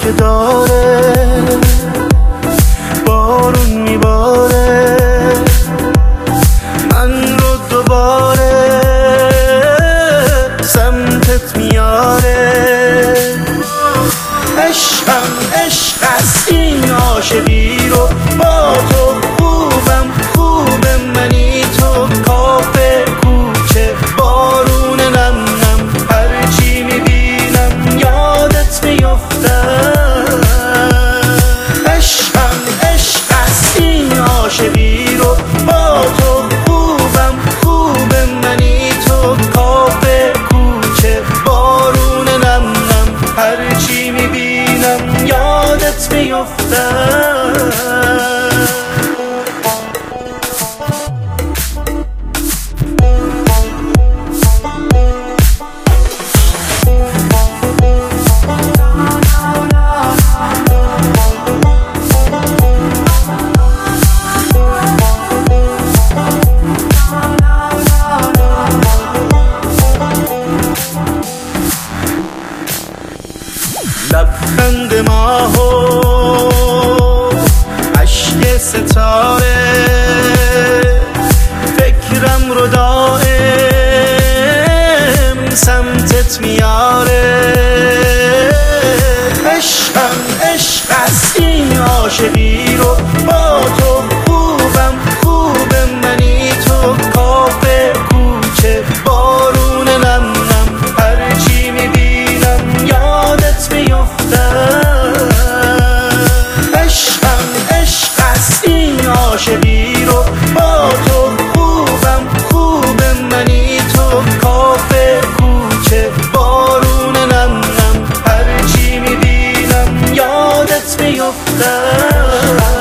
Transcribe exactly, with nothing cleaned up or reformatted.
که داره بارون میباره من رو دوباره سمتت میاره. عشقم عشق است این عاشقی رو با تو خوبم خوبه منی تو کافه کوچه بارون نم نم هرچی میبینم یادت میفتم. عشقم عشق است این عاشقی رو با تو خوبم خوبه منی تو کافه کوچه بارون نم نم هرچی میبینم یادت میفتم. لبخند ماهو عشق ستاره فکرم رو دائم سمتت میاره. عشقم عشق است این عاشقی رو با تو خوبم خوبه منی تو کافه کوچه بارون نم نم هرچی میبینم یادت میفتم. عشقم عشق است این عاشقی رو با تو خوبم خوبه منی تو کافه کوچه بارون نم نم هرچی میبینم یادت میفتم.